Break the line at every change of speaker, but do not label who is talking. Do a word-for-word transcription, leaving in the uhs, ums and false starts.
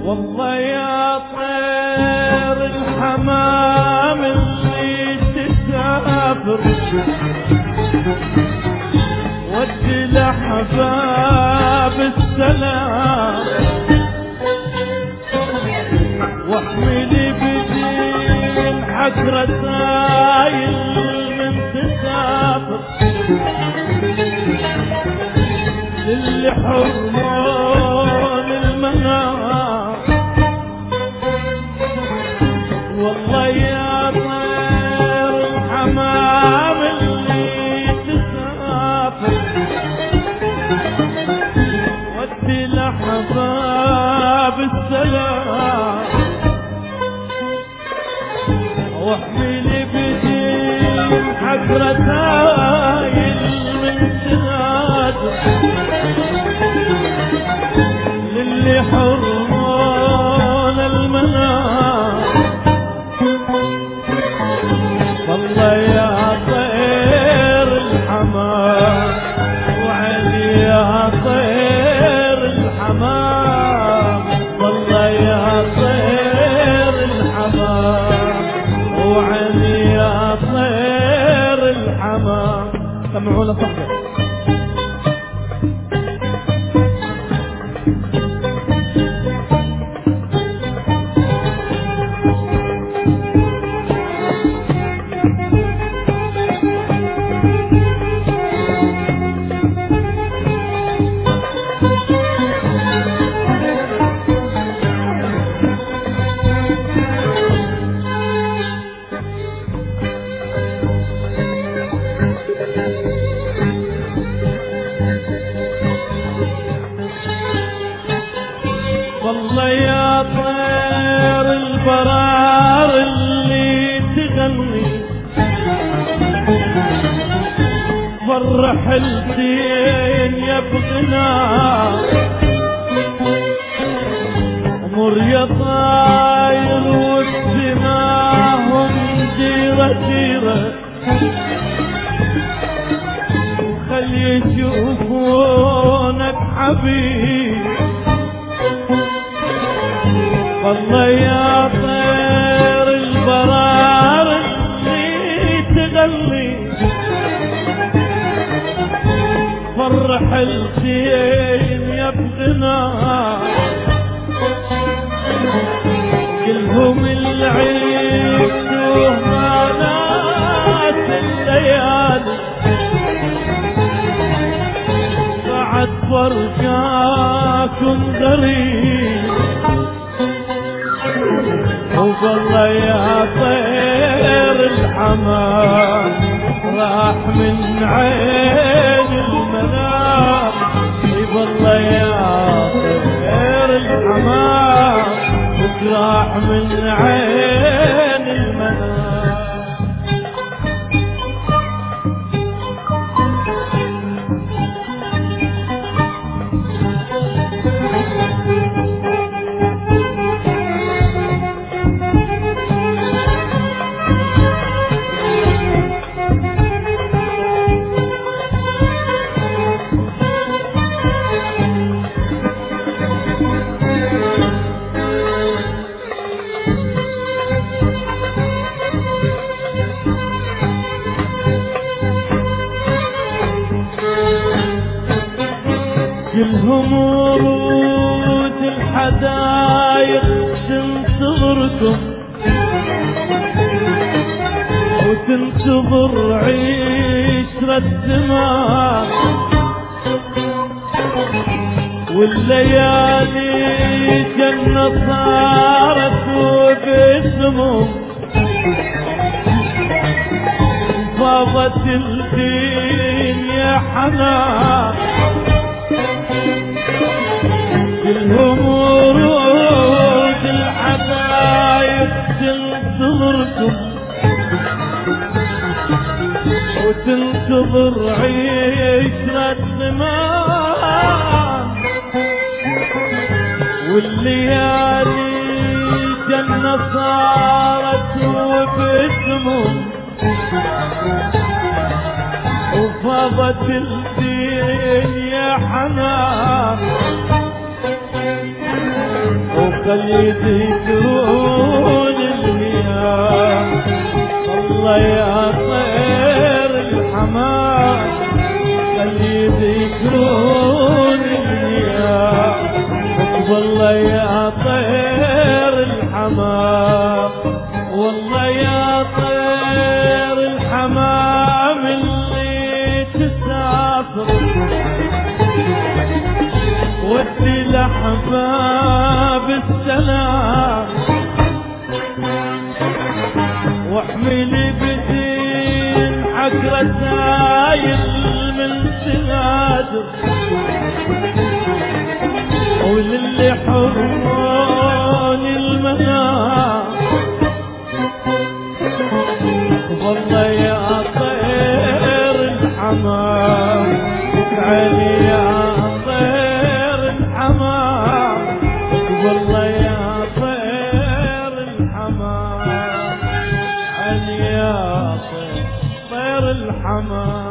والله يا طير الحمام اللي تسافر ودي لحباب السلام واحملي بدين حق رسايل من تسافر للي حرمان المنام. والله يا طير الحمام اللي تسافر ودي لحباب السلام واحملي بدين حق رسايل من تسافر للي حرمان المنام. والله يا طير الحمام وعلي يا طير الحمام. والله يا طير الحمام وعلي يا طير الحمام. سمعوا له صحبه. والله يا طير البرار اللي تغني فرح الدين يا بغنا امر يا طاير والسماهم جيرة جيرة خلي يشوفونك حبيب. والله يا طير البرار اللي تغلي فرح الزين يا بغنا كلهم العيد وهنات الليالي بعد فرقاكم غريب. والله يا طير الحمام راح من عين المنام. والله يا طير الحمام راح من عين المنام. كلهم ورود الحدايق تنتظركم وتنتظر عشرة زمان والليالي جنة صارت وباسمهم فاضت الدين يا حنان. كلهم ورود الحبايب تنتظركم وتنتظر عشرة زمان والليالي جنة صارت وباسمهم وفاضت الدين يا حنان خلي يذكرون الهيام الله يا طير الحمام خلي يذكرون الهيام حب الله يا طير الحمام والله يا طير الحمام اللي تسافر ودي لأحباب السلام واحملي بدين حق رسايل من سنادر وللي حروني المنام والله يا طير الحمام تعالي يا طير الحمام والله يا طير الحمام تعالي يا طير الحمام